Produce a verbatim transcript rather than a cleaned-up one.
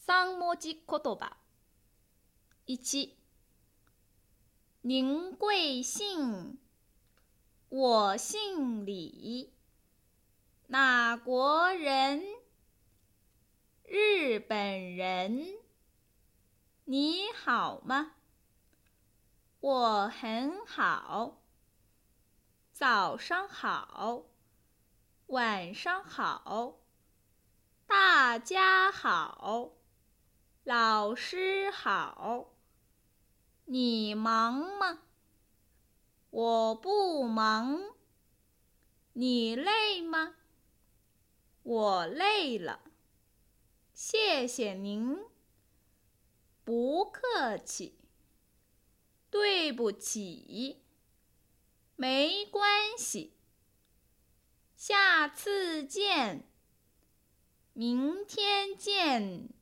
三文字言葉。いち、您贵姓？我姓李。哪国人？日本人。你好吗？我很好。早上好，晚上好，大家好，老师好。你忙吗？我不忙。你累吗？我累了。谢谢您。不客气。对不起。没关系。下次见。明天见。